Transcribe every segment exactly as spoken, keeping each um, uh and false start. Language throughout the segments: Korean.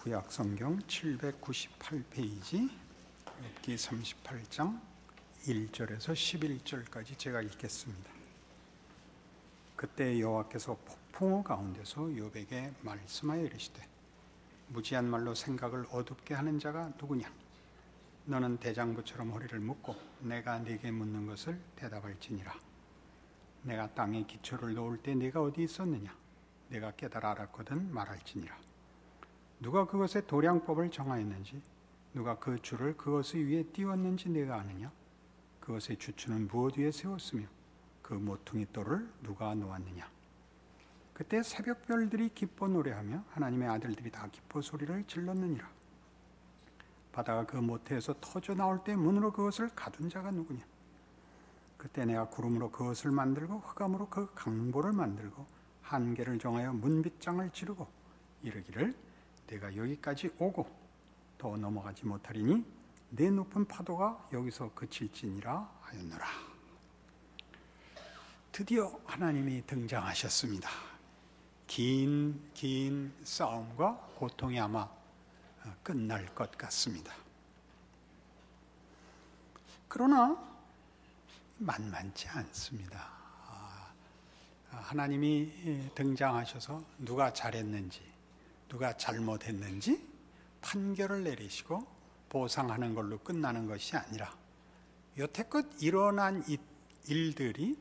구약성경 칠백구십팔 페이지 욥기 삼십팔 장 일 절에서 십일 절까지 제가 읽겠습니다. 그때 여호와께서 폭풍우 가운데서 욥에게 말씀하여 이르시되 무지한 말로 생각을 어둡게 하는 자가 누구냐? 너는 대장부처럼 허리를 묶고 내가 네게 묻는 것을 대답할지니라. 내가 땅에 기초를 놓을 때 네가 어디 있었느냐? 내가 깨달아 알았거든 말할지니라. 누가 그것의 도량법을 정하였는지, 누가 그 줄을 그것 위에 띄웠는지 네가 아느냐? 그것의 주추는 무엇 위에 세웠으며 그 모퉁이 돌을 누가 놓았느냐? 그때 새벽별들이 기뻐 노래하며 하나님의 아들들이 다 기뻐 소리를 질렀느니라. 바다가 그 모태에서 터져 나올 때 문으로 그것을 가둔 자가 누구냐? 그때 내가 구름으로 그것을 만들고 흑암으로 그 강보를 만들고 한계를 정하여 문빗장을 지르고 이르기를 내가 여기까지 오고 더 넘어가지 못하리니 내 높은 파도가 여기서 그칠지니라 하였노라. 드디어 하나님이 등장하셨습니다. 긴, 긴 싸움과 고통이 아마 끝날 것 같습니다. 그러나 만만치 않습니다. 하나님이 등장하셔서 누가 잘했는지, 누가 잘못했는지 판결을 내리시고 보상하는 걸로 끝나는 것이 아니라 여태껏 일어난 일들이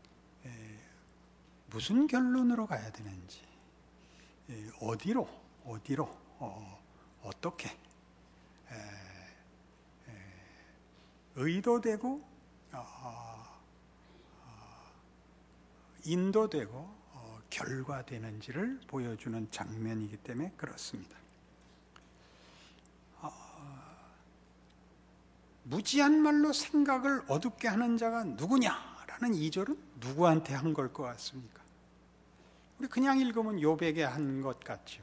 무슨 결론으로 가야 되는지, 어디로, 어디로, 어, 어떻게 에, 에, 의도되고 어, 어, 인도되고 어, 결과되는지를 보여주는 장면이기 때문에 그렇습니다. 어, 무지한 말로 생각을 어둡게 하는 자가 누구냐라는 이 절은 누구한테 한 걸 것 같습니까? 우리 그냥 읽으면 욥에게 한 것 같죠.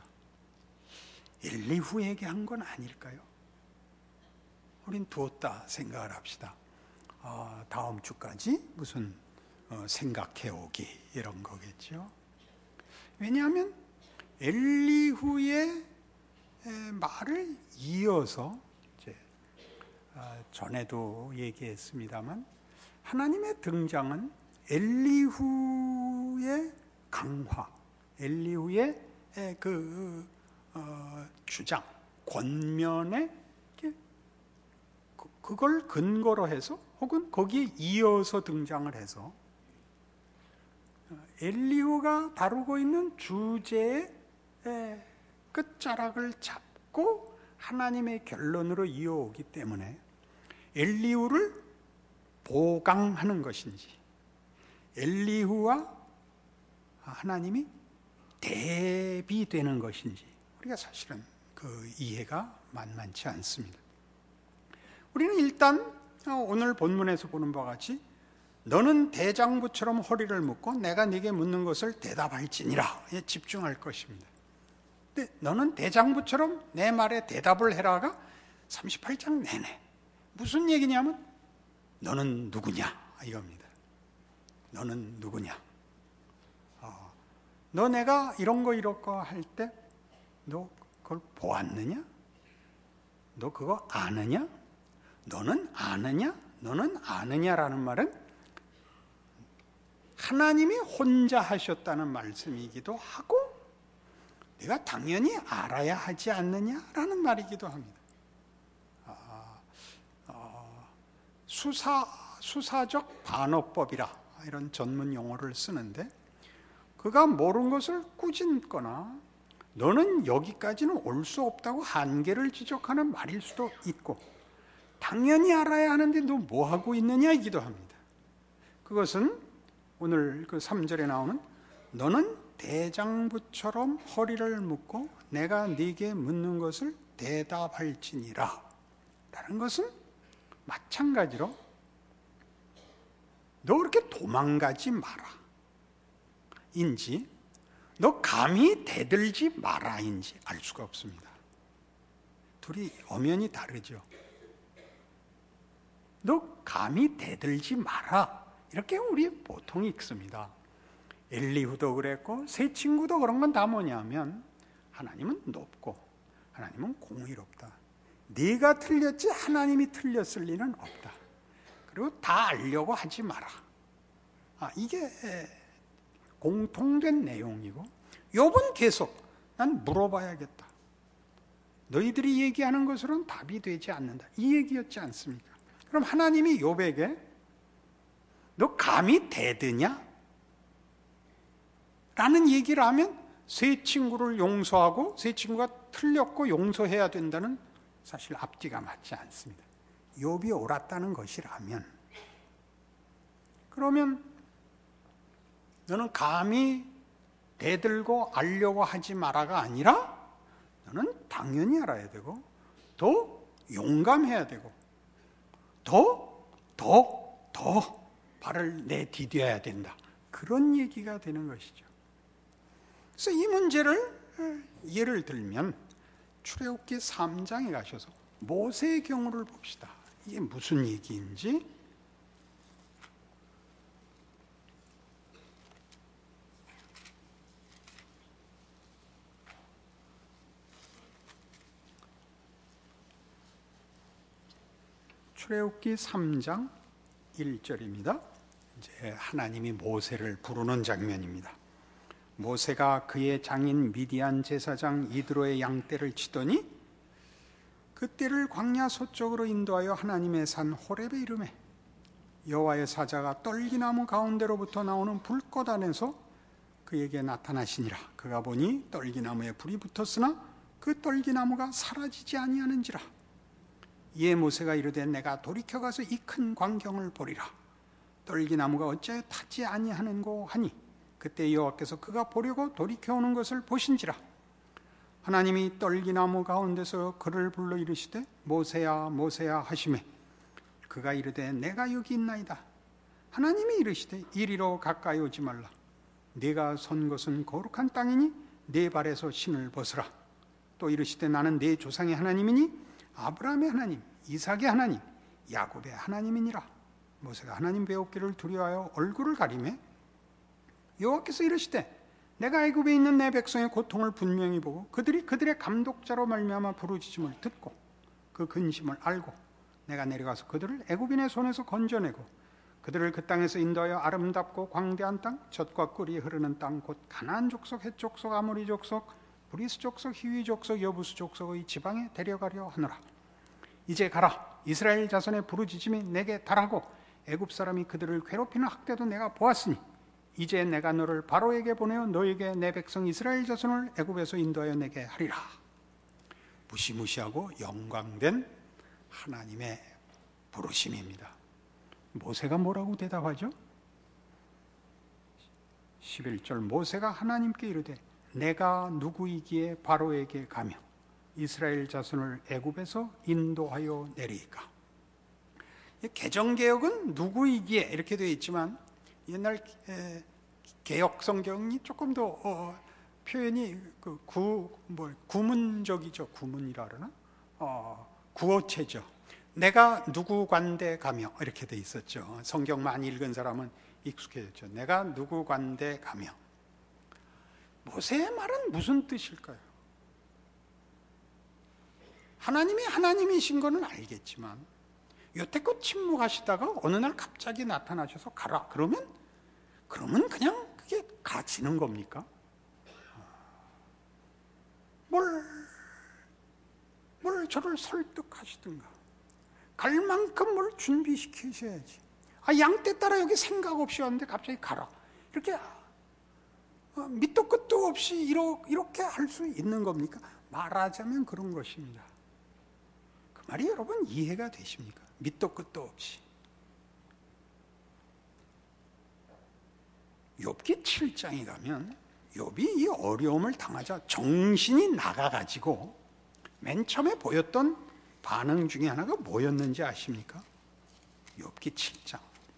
엘리후에게 한 건 아닐까요? 우린 두었다 생각을 합시다. 어, 다음 주까지 무슨 어, 생각해오기 이런 거겠죠. 왜냐하면 엘리후의 말을 이어서 이제 어, 전에도 얘기했습니다만 하나님의 등장은 엘리후의 강화, 엘리후의 그 어, 주장, 권면에 그, 그걸 근거로 해서 혹은 거기에 이어서 등장을 해서 엘리후가 다루고 있는 주제의 끝자락을 잡고 하나님의 결론으로 이어오기 때문에 엘리후를 보강하는 것인지 엘리후와 하나님이 대비되는 것인지 우리가 사실은 그 이해가 만만치 않습니다. 우리는 일단 오늘 본문에서 보는 바와 같이 너는 대장부처럼 허리를 묶고 내가 네게 묻는 것을 대답할지니라에 집중할 것입니다. 근데 너는 대장부처럼 내 말에 대답을 해라가 삼십팔 장 내내 무슨 얘기냐면 너는 누구냐 이겁니다. 너는 누구냐? 어, 너 내가 이런 거 이런 거 할 때 너 그걸 보았느냐? 너 그거 아느냐? 너는 아느냐? 너는 아느냐라는 말은 하나님이 혼자 하셨다는 말씀이기도 하고 내가 당연히 알아야 하지 않느냐라는 말이기도 합니다. 아, 어, 수사, 수사적 반어법이라 이런 전문 용어를 쓰는데 그가 모르는 것을 꾸짖거나 너는 여기까지는 올 수 없다고 한계를 지적하는 말일 수도 있고 당연히 알아야 하는데 너 뭐하고 있느냐이기도 합니다. 그것은 오늘 그 삼 절에 나오는 너는 대장부처럼 허리를 묶고 내가 네게 묻는 것을 대답할지니라 라는 것은 마찬가지로 너 그렇게 도망가지 마라 인지 너 감히 대들지 마라인지 알 수가 없습니다. 둘이 엄연히 다르죠. 너 감히 대들지 마라 이렇게 우리 보통 읽습니다. 엘리후도 그랬고 세 친구도 그런 건 다 뭐냐면 하나님은 높고 하나님은 공의롭다. 네가 틀렸지 하나님이 틀렸을 리는 없다. 그리고 다 알려고 하지 마라. 아, 이게 공통된 내용이고, 욥은 계속 난 물어봐야겠다. 너희들이 얘기하는 것으로는 답이 되지 않는다. 이 얘기였지 않습니까? 그럼 하나님이 욥에게 너 감히 대드냐? 라는 얘기를 하면 새 친구를 용서하고 새 친구가 틀렸고 용서해야 된다는 사실 앞뒤가 맞지 않습니다. 욥이 옳았다는 것이라면, 그러면 너는 감히 대들고 알려고 하지 마라가 아니라 너는 당연히 알아야 되고 더 용감해야 되고 더, 더, 더 발을 내디뎌야 된다. 그런 얘기가 되는 것이죠. 그래서 이 문제를 예를 들면 출애굽기 삼 장에 가셔서 모세의 경우를 봅시다. 이게 무슨 얘기인지. 출애굽기 삼 장 일 절입니다. 이제 하나님이 모세를 부르는 장면입니다. 모세가 그의 장인 미디안 제사장 이드로의 양떼를 치더니 그 떼를 광야 서쪽으로 인도하여 하나님의 산 호렙에 이르매 여호와의 사자가 떨기나무 가운데로부터 나오는 불꽃 안에서 그에게 나타나시니라. 그가 보니 떨기나무에 불이 붙었으나 그 떨기나무가 사라지지 아니하는지라. 이에 모세가 이르되 내가 돌이켜 가서 이 큰 광경을 보리라. 떨기나무가 어찌하여 타지 아니하는고 하니 그때 여호와께서 그가 보려고 돌이켜 오는 것을 보신지라. 하나님이 떨기나무 가운데서 그를 불러 이르시되 모세야 모세야 하시매 그가 이르되 내가 여기 있나이다. 하나님이 이르시되 이리로 가까이 오지 말라. 네가 선 곳은 거룩한 땅이니 네 발에서 신을 벗으라. 또 이르시되 나는 네 조상의 하나님이니 아브라함의 하나님, 이삭의 하나님, 야곱의 하나님이니라. 모세가 하나님 배웠기를 두려워하여 얼굴을 가리매 여호와께서 이르시되 내가 애굽에 있는 내 백성의 고통을 분명히 보고 그들이 그들의 감독자로 말미암아 부르짖음을 듣고 그 근심을 알고 내가 내려가서 그들을 애굽인의 손에서 건져내고 그들을 그 땅에서 인도하여 아름답고 광대한 땅, 젖과 꿀이 흐르는 땅, 곧 가나안 족속, 헷 족속, 아모리 족속, 브리스 족속, 히위 족속, 여부스 족속의 지방에 데려가려 하노라. 이제 가라. 이스라엘 자손의 부르짖음이 내게 달하고 애굽 사람이 그들을 괴롭히는 학대도 내가 보았으니 이제 내가 너를 바로에게 보내어 너에게 내 백성 이스라엘 자손을 애굽에서 인도하여 내게 하리라. 무시무시하고 영광된 하나님의 부르심입니다. 모세가 뭐라고 대답하죠? 십일 절 모세가 하나님께 이르되 내가 누구이기에 바로에게 가며 이스라엘 자손을 애굽에서 인도하여 내리까. 개정개혁은 누구이기에 이렇게 되어 있지만 옛날 개혁 성경이 조금 더 어, 표현이 그 구, 뭐, 구문적이죠. 구문이라 그러나 어, 구어체죠. 내가 누구 관대 가며 이렇게 돼 있었죠. 성경 많이 읽은 사람은 익숙해졌죠. 내가 누구 관대 가며. 모세의 말은 무슨 뜻일까요? 하나님이 하나님이신 거는 알겠지만 여태껏 침묵하시다가 어느 날 갑자기 나타나셔서 가라 그러면 그러면 그냥 그게 가지는 겁니까? 뭘, 뭘 저를 설득하시든가 갈 만큼 뭘 준비시키셔야지. 아, 양떼 따라 여기 생각 없이 왔는데 갑자기 가라 이렇게 밑도 끝도 없이 이렇게 할 수 있는 겁니까? 말하자면 그런 것입니다. 그 말이 여러분 이해가 되십니까? 밑도 끝도 없이. 욥기 칠 장에 가면 욥이 이 어려움을 당하자 정신이 나가가지고 맨 처음에 보였던 반응 중에 하나가 뭐였는지 아십니까? 욥기 칠 장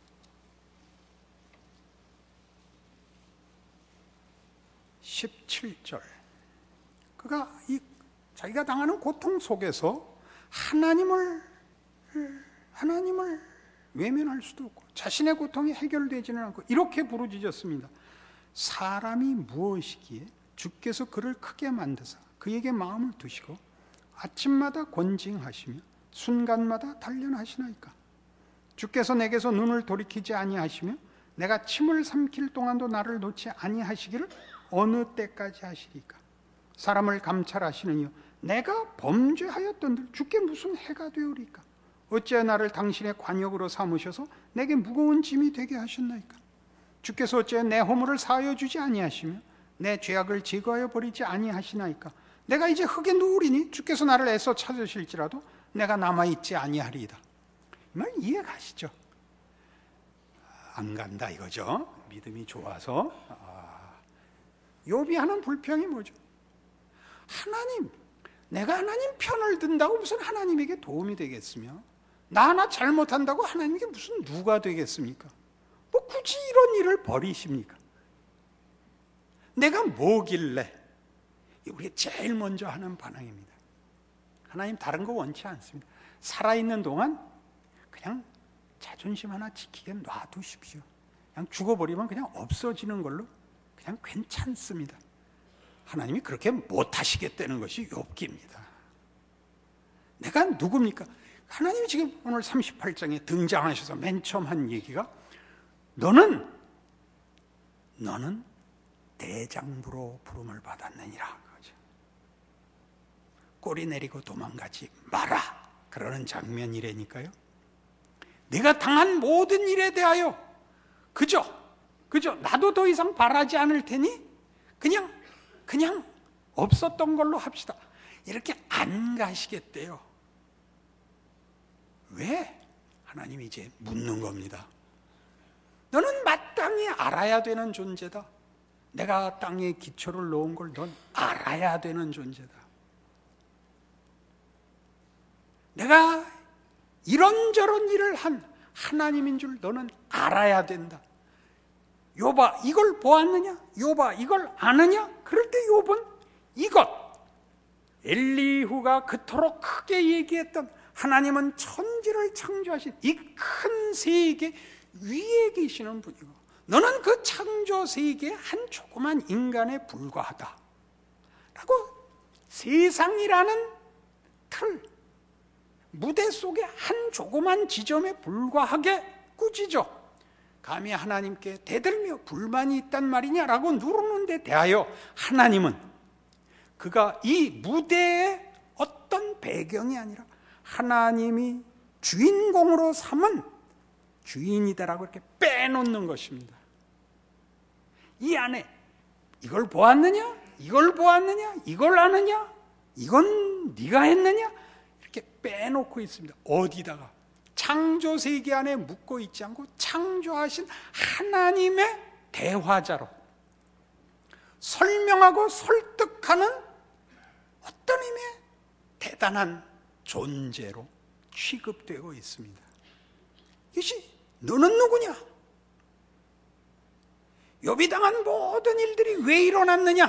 십칠 절 그가 이 자기가 당하는 고통 속에서 하나님을 하나님을 외면할 수도 없고 자신의 고통이 해결되지는 않고 이렇게 부르짖었습니다. 사람이 무엇이기에 주께서 그를 크게 만드사 그에게 마음을 두시고 아침마다 권징하시며 순간마다 단련하시나이까? 주께서 내게서 눈을 돌이키지 아니하시며 내가 침을 삼킬 동안도 나를 놓지 아니하시기를 어느 때까지 하시리까? 사람을 감찰하시느니요 내가 범죄하였던들 주께 무슨 해가 되오리까? 어찌하여 나를 당신의 관역으로 삼으셔서 내게 무거운 짐이 되게 하셨나이까? 주께서 어찌하여 내 허물을 사하여 주지 아니하시며 내 죄악을 제거하여 버리지 아니하시나이까? 내가 이제 흙에 누우리니 주께서 나를 애써 찾으실지라도 내가 남아있지 아니하리이다. 이 말 이해 가시죠? 안 간다 이거죠. 믿음이 좋아서. 아, 욥이 하는 불평이 뭐죠? 하나님, 내가 하나님 편을 든다고 무슨 하나님에게 도움이 되겠으며 나 하나 잘못한다고 하나님에게 무슨 누가 되겠습니까? 뭐 굳이 이런 일을 벌이십니까? 내가 뭐길래? 우리가 제일 먼저 하는 반응입니다. 하나님 다른 거 원치 않습니다. 살아있는 동안 그냥 자존심 하나 지키게 놔두십시오. 그냥 죽어버리면 그냥 없어지는 걸로 그냥 괜찮습니다. 하나님이 그렇게 못하시겠다는 것이 욥기입니다. 내가 누굽니까? 하나님이 지금 오늘 삼십팔 장에 등장하셔서 맨 처음 한 얘기가 너는 너는 대장부로 부름을 받았느니라. 꼬리 내리고 도망가지 마라 그러는 장면이라니까요. 내가 당한 모든 일에 대하여 그저 그저 나도 더 이상 바라지 않을 테니 그냥 그냥 없었던 걸로 합시다. 이렇게 안 가시겠대요. 왜? 하나님이 이제 묻는 겁니다. 너는 마땅히 알아야 되는 존재다. 내가 땅에 기초를 놓은 걸 넌 알아야 되는 존재다. 내가 이런저런 일을 한 하나님인 줄 너는 알아야 된다. 욥아 이걸 보았느냐? 욥아 이걸 아느냐? 그럴 때 욥은 이것 엘리후가 그토록 크게 얘기했던 하나님은 천지를 창조하신 이 큰 세계 위에 계시는 분이고 너는 그 창조 세계의 한 조그만 인간에 불과하다 라고 세상이라는 틀 무대 속에 한 조그만 지점에 불과하게 꾸짖어 감히 하나님께 대들며 불만이 있단 말이냐라고 누르는 데 대하여 하나님은 그가 이 무대의 어떤 배경이 아니라 하나님이 주인공으로 삼은 주인이다라고 이렇게 빼놓는 것입니다. 이 안에 이걸 보았느냐? 이걸 보았느냐? 이걸 아느냐? 이건 네가 했느냐? 빼놓고 있습니다. 어디다가? 창조 세계 안에 묻고 있지 않고 창조하신 하나님의 대화자로 설명하고 설득하는 어떤 의미의 대단한 존재로 취급되고 있습니다. 이것이 너는 누구냐? 욥이 당한 모든 일들이 왜 일어났느냐?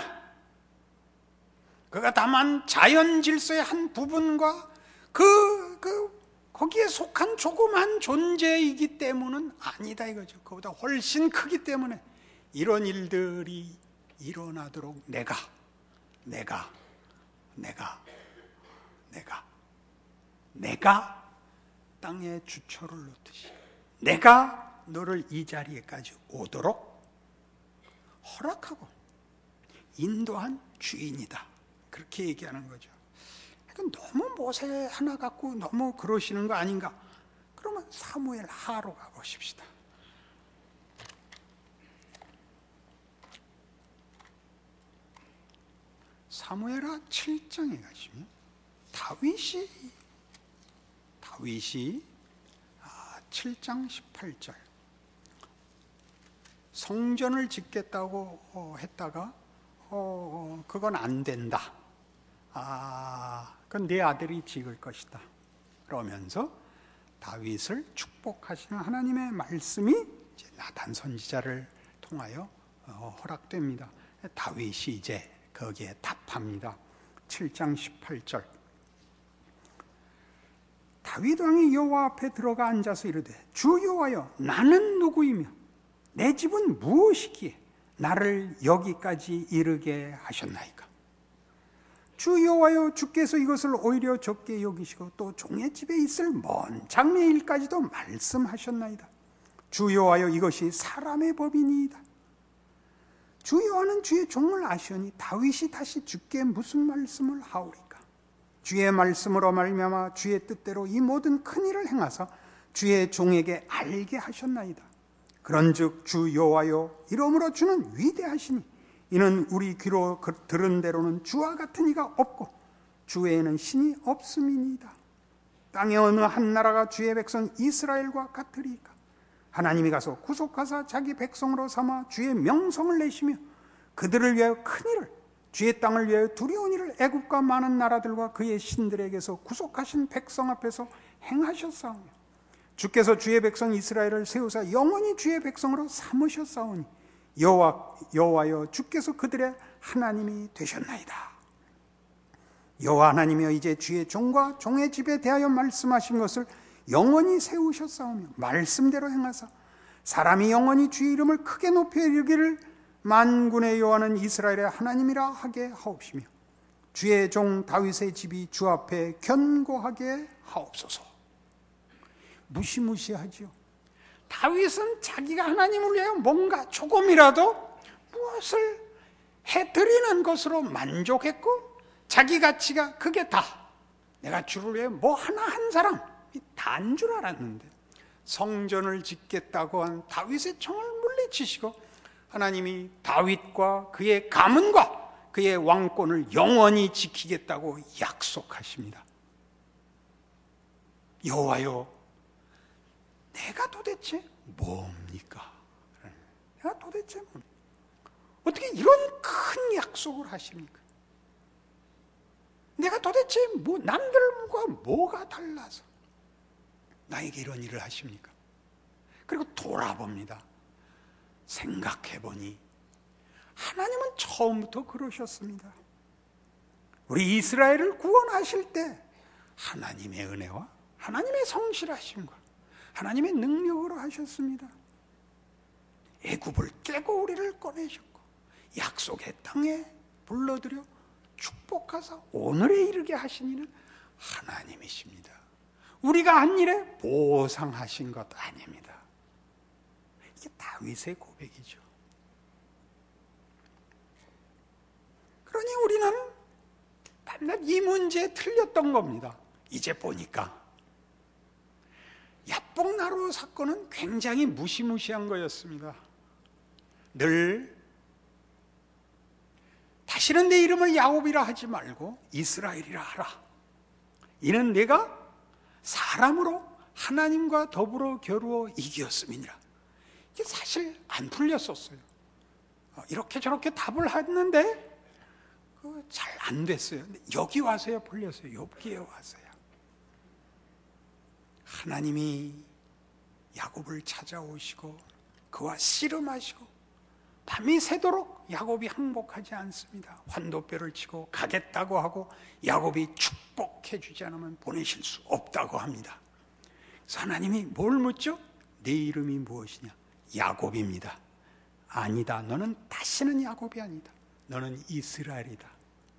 그가 다만 자연 질서의 한 부분과 그, 그, 거기에 속한 조그만 존재이기 때문은 아니다 이거죠. 그보다 훨씬 크기 때문에 이런 일들이 일어나도록 내가, 내가, 내가, 내가, 내가 땅에 주초를 놓듯이 내가 너를 이 자리에까지 오도록 허락하고 인도한 주인이다. 그렇게 얘기하는 거죠. 너무 모세 하나 갖고 너무 그러시는 거 아닌가? 그러면 사무엘 하로 가보십시다. 사무엘하 칠 장에 가시면 다윗이 다윗이 칠 장 십팔 절 성전을 짓겠다고 했다가 어, 그건 안 된다. 아, 그건 네 아들이 지을 것이다. 그러면서 다윗을 축복하시는 하나님의 말씀이 이제 나단 선지자를 통하여 어, 허락됩니다. 다윗이 이제 거기에 답합니다. 칠 장 십팔 절 다윗 왕이 여호와 앞에 들어가 앉아서 이르되 주 여호와여 나는 누구이며 내 집은 무엇이기에 나를 여기까지 이르게 하셨나이까? 주 여호와여, 주께서 이것을 오히려 적게 여기시고 또 종의 집에 있을 먼 장래의 일까지도 말씀하셨나이다. 주 여호와여, 이것이 사람의 법이니이다. 주 여호와는 주의 종을 아시오니 다윗이 다시 주께 무슨 말씀을 하오리까? 주의 말씀으로 말미암아 주의 뜻대로 이 모든 큰 일을 행하사 주의 종에게 알게 하셨나이다. 그런즉 주 여호와여, 이러므로 주는 위대하시니 이는 우리 귀로 들은 대로는 주와 같은 이가 없고 주 외에는 신이 없음이니이다. 땅의 어느 한 나라가 주의 백성 이스라엘과 같으리까? 하나님이 가서 구속하사 자기 백성으로 삼아 주의 명성을 내시며 그들을 위하여 큰 일을, 주의 땅을 위하여 두려운 일을 애굽과 많은 나라들과 그의 신들에게서 구속하신 백성 앞에서 행하셨사오며 주께서 주의 백성 이스라엘을 세우사 영원히 주의 백성으로 삼으셨사오니 여호와, 여호와여, 주께서 그들의 하나님이 되셨나이다. 여호와 하나님이여, 이제 주의 종과 종의 집에 대하여 말씀하신 것을 영원히 세우셨사오며 말씀대로 행하사 사람이 영원히 주의 이름을 크게 높여 이르기를 만군의 여호와는 이스라엘의 하나님이라 하게 하옵시며 주의 종 다윗의 집이 주 앞에 견고하게 하옵소서. 무시무시하지요. 다윗은 자기가 하나님을 위하여 뭔가 조금이라도 무엇을 해드리는 것으로 만족했고 자기 가치가 그게 다, 내가 주를 위해 뭐 하나 한 사람이 다인 줄 알았는데 성전을 짓겠다고 한 다윗의 청을 물리치시고 하나님이 다윗과 그의 가문과 그의 왕권을 영원히 지키겠다고 약속하십니다. 여호와여, 내가 도대체 뭡니까? 내가 도대체 뭡니까? 어떻게 이런 큰 약속을 하십니까? 내가 도대체 뭐 남들과 뭐가 달라서 나에게 이런 일을 하십니까? 그리고 돌아봅니다. 생각해보니 하나님은 처음부터 그러셨습니다. 우리 이스라엘을 구원하실 때 하나님의 은혜와 하나님의 성실하심과 하나님의 능력으로 하셨습니다. 애굽을 깨고 우리를 꺼내셨고 약속의 땅에 불러들여 축복하사 오늘에 이르게 하신 이는 하나님이십니다. 우리가 한 일에 보상하신 것 아닙니다. 이게 다윗의 고백이죠. 그러니 우리는 밤낮 이 문제에 틀렸던 겁니다. 이제 보니까 야복나루 사건은 굉장히 무시무시한 거였습니다. 늘 다시는 내 이름을 야곱이라 하지 말고 이스라엘이라 하라. 이는 내가 사람으로 하나님과 더불어 겨루어 이겼음이니라. 이게 사실 안 풀렸었어요. 이렇게 저렇게 답을 했는데 잘 안 됐어요. 근데 여기 와서야 풀렸어요. 욥기에 와서야. 하나님이 야곱을 찾아오시고 그와 씨름하시고 밤이 새도록 야곱이 항복하지 않습니다. 환도뼈를 치고 가겠다고 하고 야곱이 축복해 주지 않으면 보내실 수 없다고 합니다. 그래서 하나님이 뭘 묻죠? 내 이름이 무엇이냐? 야곱입니다. 아니다. 너는 다시는 야곱이 아니다. 너는 이스라엘이다.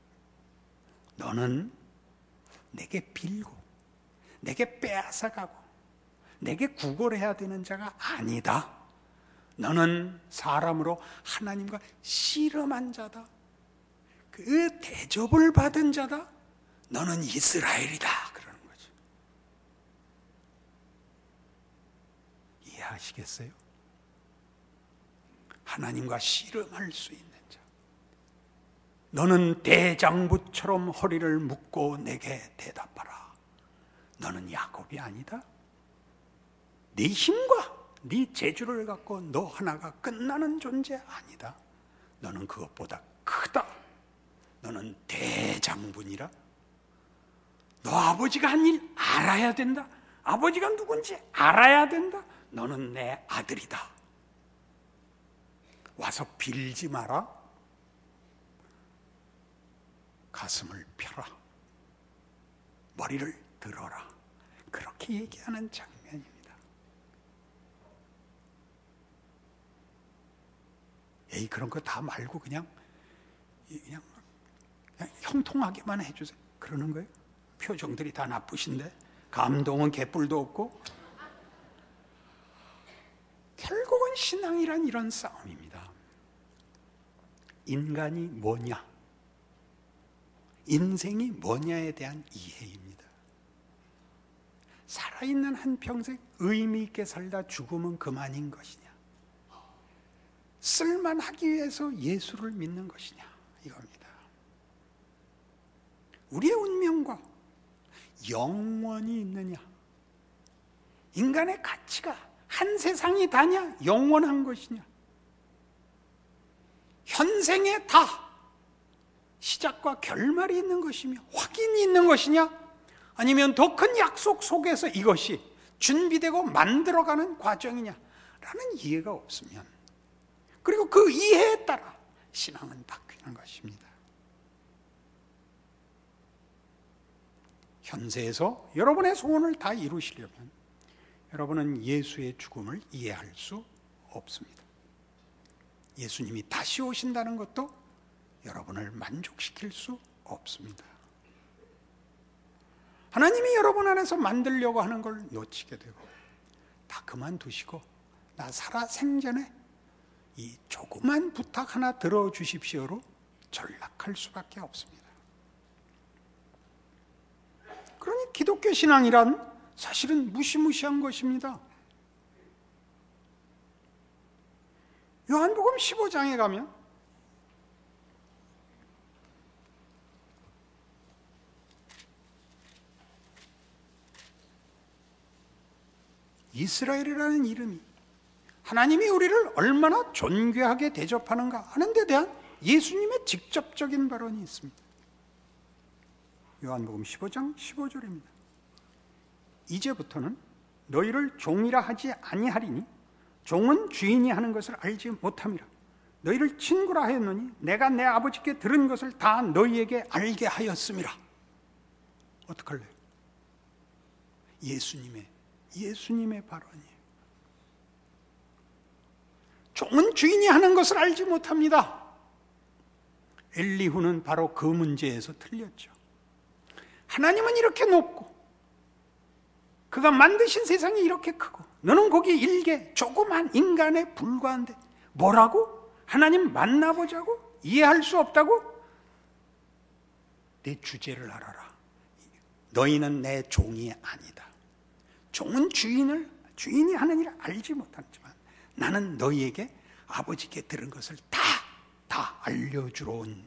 너는 내게 빌고 내게 빼앗아가고 내게 구걸해야 되는 자가 아니다. 너는 사람으로 하나님과 씨름한 자다. 그 대접을 받은 자다. 너는 이스라엘이다. 그러는 거죠. 이해하시겠어요? 하나님과 씨름할 수 있는 자. 너는 대장부처럼 허리를 묶고 내게 대답하라. 너는 야곱이 아니다. 네 힘과 네 재주를 갖고 너 하나가 끝나는 존재 아니다. 너는 그것보다 크다. 너는 대장군이라. 너 아버지가 한 일 알아야 된다. 아버지가 누군지 알아야 된다. 너는 내 아들이다. 와서 빌지 마라. 가슴을 펴라. 머리를 들어라. 그렇게 얘기하는 장면입니다. 에이, 그런 거 다 말고 그냥 그냥 형통하게만 해주세요. 그러는 거예요. 표정들이 다 나쁘신데 감동은 개뿔도 없고. 결국은 신앙이란 이런 싸움입니다. 인간이 뭐냐, 인생이 뭐냐에 대한 이해입니다. 살아있는 한평생 의미 있게 살다 죽으면 그만인 것이냐, 쓸만하기 위해서 예수를 믿는 것이냐, 이겁니다. 우리의 운명과 영원이 있느냐, 인간의 가치가 한 세상이 다냐, 영원한 것이냐, 현생에 다 시작과 결말이 있는 것이며 확인이 있는 것이냐, 아니면 더 큰 약속 속에서 이것이 준비되고 만들어가는 과정이냐 라는 이해가 없으면, 그리고 그 이해에 따라 신앙은 바뀌는 것입니다. 현세에서 여러분의 소원을 다 이루시려면 여러분은 예수의 죽음을 이해할 수 없습니다. 예수님이 다시 오신다는 것도 여러분을 만족시킬 수 없습니다. 하나님이 여러분 안에서 만들려고 하는 걸 놓치게 되고 다 그만두시고 나 살아 생전에 이 조그만 부탁 하나 들어주십시오로 전락할 수밖에 없습니다. 그러니 기독교 신앙이란 사실은 무시무시한 것입니다. 요한복음 십오 장에 가면 이스라엘이라는 이름이 하나님이 우리를 얼마나 존귀하게 대접하는가 하는 데 대한 예수님의 직접적인 발언이 있습니다. 요한복음 십오 장 십오 절입니다. 이제부터는 너희를 종이라 하지 아니하리니 종은 주인이 하는 것을 알지 못함이라. 너희를 친구라 하였노니 내가 내 아버지께 들은 것을 다 너희에게 알게 하였음이라. 어떡할래요? 예수님의 예수님의 발언이에요. 종은 주인이 하는 것을 알지 못합니다. 엘리후는 바로 그 문제에서 틀렸죠. 하나님은 이렇게 높고 그가 만드신 세상이 이렇게 크고 너는 거기 일개 조그만 인간에 불과한데 뭐라고? 하나님 만나보자고? 이해할 수 없다고? 내 주제를 알아라. 너희는 내 종이 아니다. 종은 주인을 주인이 하는 일을 알지 못하지만 나는 너희에게 아버지께 들은 것을 다, 다 알려주러 온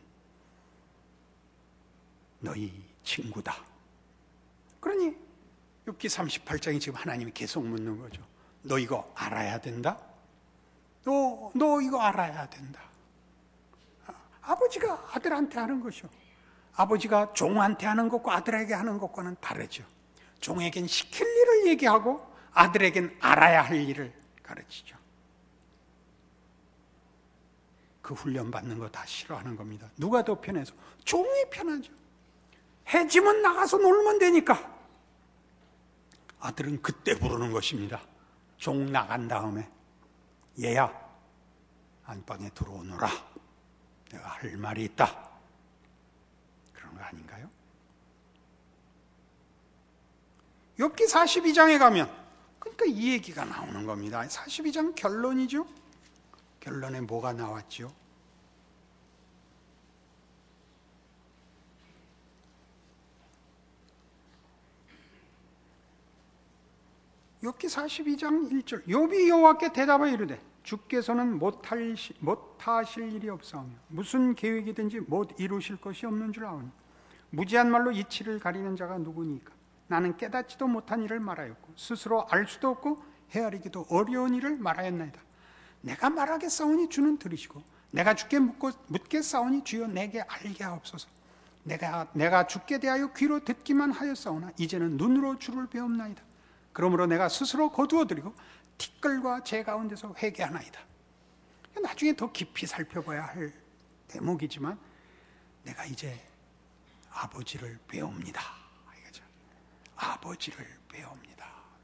너희 친구다. 그러니 욥기 삼십팔 장이 지금 하나님이 계속 묻는 거죠. 너 이거 알아야 된다? 너, 너 이거 알아야 된다. 아버지가 아들한테 하는 것이요. 아버지가 종한테 하는 것과 아들에게 하는 것과는 다르죠. 종에겐 시킬 일을 얘기하고 아들에겐 알아야 할 일을 가르치죠. 그 훈련 받는 거 다 싫어하는 겁니다. 누가 더 편해서? 종이 편하죠. 해지면 나가서 놀면 되니까. 아들은 그때 부르는 것입니다. 종 나간 다음에 얘야 안방에 들어오너라. 내가 할 말이 있다. 그런 거 아닌가요? 욥기 사십이 장에 가면 그러니까 이 얘기가 나오는 겁니다. 사십이 장 결론이죠. 결론에 뭐가 나왔죠? 욥기 사십이 장 일 절 욥이 여호와께 대답하여 이르되 주께서는 못할, 못하실 일이 없사오며 무슨 계획이든지 못 이루실 것이 없는 줄 아오니 무지한 말로 이치를 가리는 자가 누구니까 나는 깨닫지도 못한 일을 말하였고 스스로 알 수도 없고 헤아리기도 어려운 일을 말하였나이다. 내가 말하겠사오니 주는 들으시고 내가 주께 묻고, 묻겠사오니 주여 내게 알게 하옵소서. 내가, 내가 주께 대하여 귀로 듣기만 하였사오나 이제는 눈으로 주를 배움나이다. 그러므로 내가 스스로 거두어드리고 티끌과 제 가운데서 회개하나이다. 나중에 더 깊이 살펴봐야 할 대목이지만 내가 이제 아버지를 배웁니다. 아버지를 배웁니다.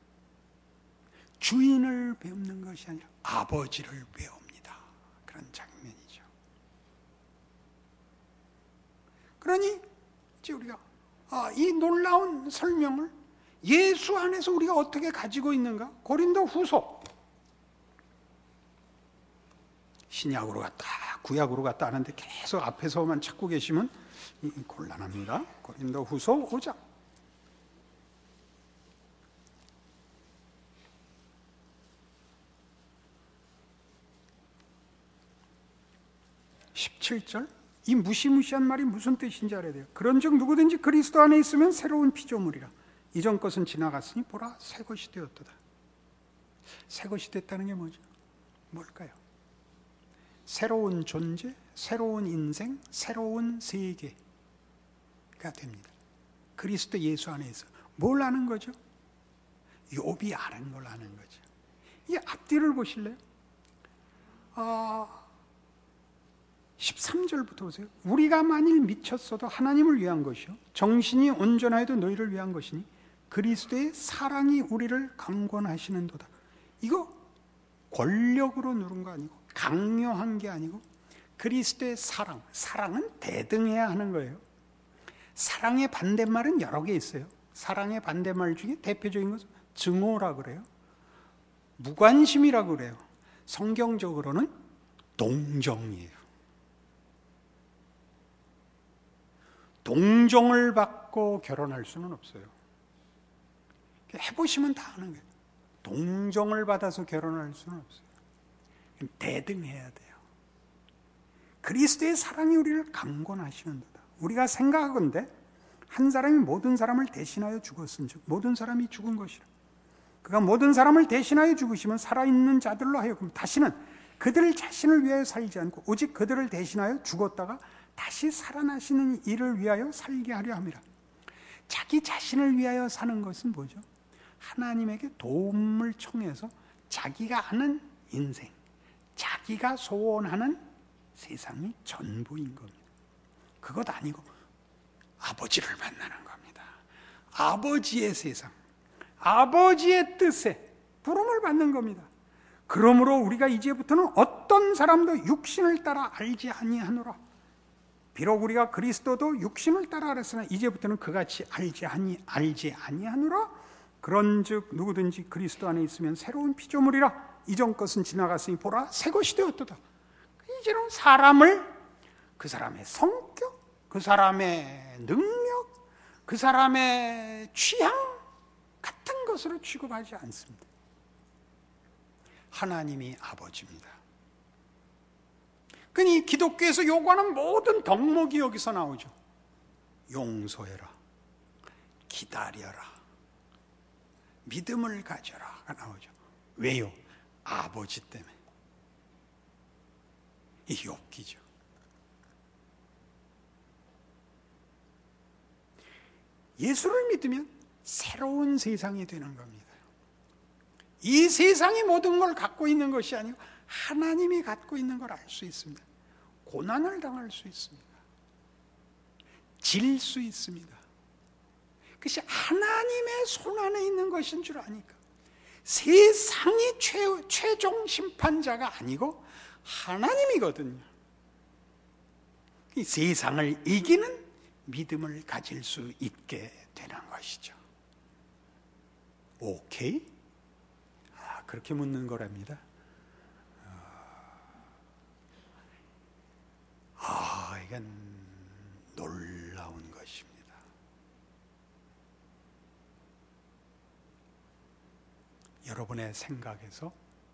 주인을 배우는 것이 아니라 아버지를 배웁니다. 그런 장면이죠. 그러니 이제 우리가 아, 이 놀라운 설명을 예수 안에서 우리가 어떻게 가지고 있는가? 고린도 후서 신약으로 갔다 구약으로 갔다 하는데 계속 앞에서만 찾고 계시면 곤란합니다. 고린도 후서 오 장 십칠 절, 이 무시무시한 말이 무슨 뜻인지 알아야 돼요. 그런즉 누구든지 그리스도 안에 있으면 새로운 피조물이라. 이전 것은 지나갔으니 보라 새 것이 되었도다. 새 것이 됐다는 게 뭐죠? 뭘까요? 새로운 존재, 새로운 인생, 새로운 세계가 됩니다. 그리스도 예수 안에 있어. 뭘 아는 거죠? 욥이 아는 걸 아는 거죠. 이 앞뒤를 보실래요? 아, 십삼 절부터 보세요. 우리가 만일 미쳤어도 하나님을 위한 것이요 정신이 온전하여도 너희를 위한 것이니 그리스도의 사랑이 우리를 강권하시는도다. 이거 권력으로 누른 거 아니고 강요한 게 아니고 그리스도의 사랑. 사랑은 대등해야 하는 거예요. 사랑의 반대말은 여러 개 있어요. 사랑의 반대말 중에 대표적인 것은 증오라 그래요. 무관심이라 그래요. 성경적으로는 동정이에요. 동정을 받고 결혼할 수는 없어요. 해보시면 다 아는 거예요. 동정을 받아서 결혼할 수는 없어요. 대등해야 돼요. 그리스도의 사랑이 우리를 강권하시는도다. 우리가 생각하건대 한 사람이 모든 사람을 대신하여 죽었은즉 모든 사람이 죽은 것이라. 그가 모든 사람을 대신하여 죽으시면 살아있는 자들로 하여금 다시는 그들 자신을 위하여 살지 않고 오직 그들을 대신하여 죽었다가 다시 살아나시는 이를 위하여 살게 하려 함이라. 자기 자신을 위하여 사는 것은 뭐죠? 하나님에게 도움을 청해서 자기가 아는 인생, 자기가 소원하는 세상이 전부인 겁니다. 그것 아니고 아버지를 만나는 겁니다. 아버지의 세상, 아버지의 뜻에 부름을 받는 겁니다. 그러므로 우리가 이제부터는 어떤 사람도 육신을 따라 알지 아니하노라. 비록 우리가 그리스도도 육신을 따라 알았으나 이제부터는 그같이 알지 아니 알지 아니하노라. 그런즉 누구든지 그리스도 안에 있으면 새로운 피조물이라. 이전 것은 지나갔으니 보라 새 것이 되었도다. 이제는 사람을 그 사람의 성격, 그 사람의 능력, 그 사람의 취향 같은 것으로 취급하지 않습니다. 하나님이 아버지입니다. 그러니 기독교에서 요구하는 모든 덕목이 여기서 나오죠. 용서해라, 기다려라, 믿음을 가져라가 나오죠. 왜요? 아버지 때문에. 이 욥기죠. 예수를 믿으면 새로운 세상이 되는 겁니다. 이 세상이 모든 걸 갖고 있는 것이 아니고 하나님이 갖고 있는 걸 알 수 있습니다. 고난을 당할 수 있습니다. 질 수 있습니다. 그것이 하나님의 손 안에 있는 것인 줄 아니까. 세상이 최, 최종 심판자가 아니고 하나님이거든요. 이 세상을 이기는 믿음을 가질 수 있게 되는 것이죠. 오케이? 아, 그렇게 묻는 거랍니다. 아, 이건 놀라운 것입니다. 여러분의 생각에서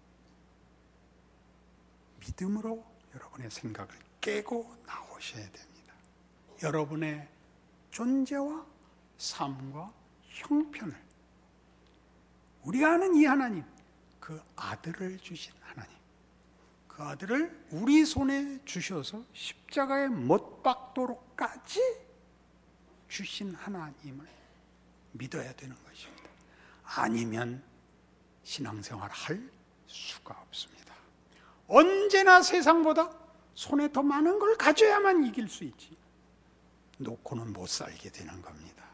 믿음으로 여러분의 생각을 깨고 나오셔야 됩니다. 여러분의 존재와 삶과 형편을 우리가 아는 이 하나님, 그 아들을 주신 하나님, 그 아들을 우리 손에 주셔서 십자가에 못 박도록까지 주신 하나님을 믿어야 되는 것입니다. 아니면 신앙생활을 할 수가 없습니다. 언제나 세상보다 손에 더 많은 걸 가져야만 이길 수 있지, 놓고는 못 살게 되는 겁니다.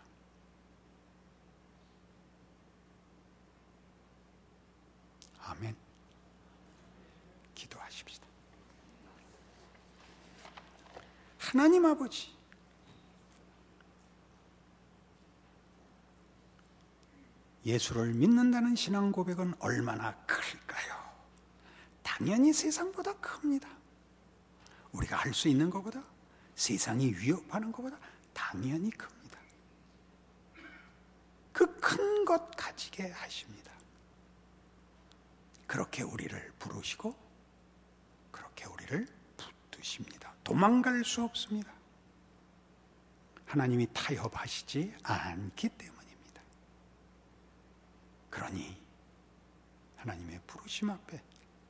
아멘. 기도하십시다. 하나님 아버지, 예수를 믿는다는 신앙 고백은 얼마나 클까요? 당연히 세상보다 큽니다. 우리가 할 수 있는 것보다, 세상이 위협하는 것보다 당연히 큽니다. 그 큰 것 가지게 하십니다. 그렇게 우리를 부르시고 그렇게 우리를 붙드십니다. 도망갈 수 없습니다. 하나님이 타협하시지 않기 때문입니다. 그러니 하나님의 부르심 앞에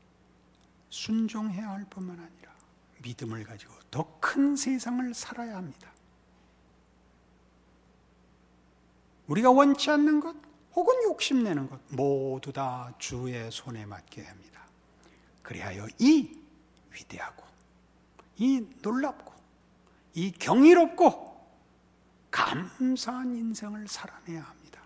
순종해야 할 뿐만 아니라 믿음을 가지고 더 큰 세상을 살아야 합니다. 우리가 원치 않는 것 혹은 욕심내는 것 모두 다 주의 손에 맡겨야 합니다. 그리하여 이 위대하고 이 놀랍고 이 경이롭고 감사한 인생을 살아내야 합니다.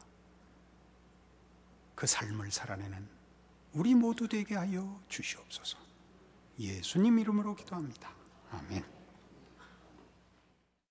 그 삶을 살아내는 우리 모두 되게 하여 주시옵소서. 예수님 이름으로 기도합니다. 아멘.